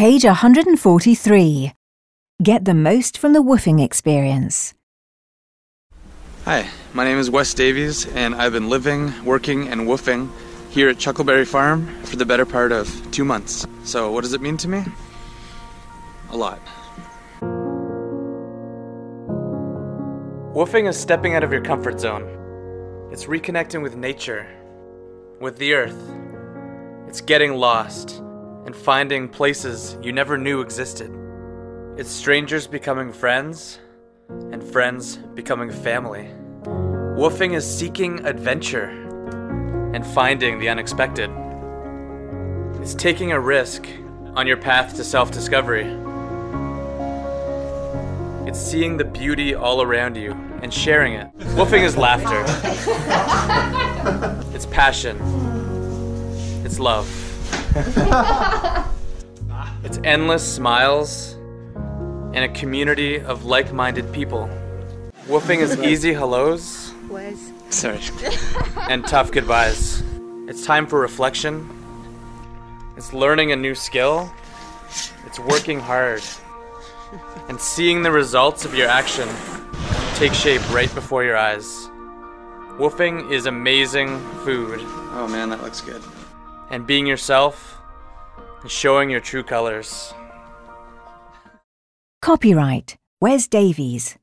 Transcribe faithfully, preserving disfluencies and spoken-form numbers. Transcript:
Page one hundred forty-three. Get the most from the woofing experience. Hi, my name is Wes Davies, and I've been living, working, and woofing here at Chuckleberry Farm for the better part of two months. So what does it mean to me? A lot. Woofing is stepping out of your comfort zone. It's reconnecting with nature, with the earth. It's getting lost and finding places you never knew existed. It's strangers becoming friends and friends becoming family. Woofing is seeking adventure and finding the unexpected. It's taking a risk on your path to self-discovery. It's seeing the beauty all around you and sharing it. Woofing is laughter. It's passion. It's love. It's endless smiles and a community of like-minded people. Woofing is easy hellos. Was. Sorry. And tough goodbyes. It's time for reflection. It's learning a new skill. It's working hard. And seeing the results of your action take shape right before your eyes. Woofing is amazing food. Oh man, that looks good. And being yourself and showing your true colors. Copyright Wes Davies.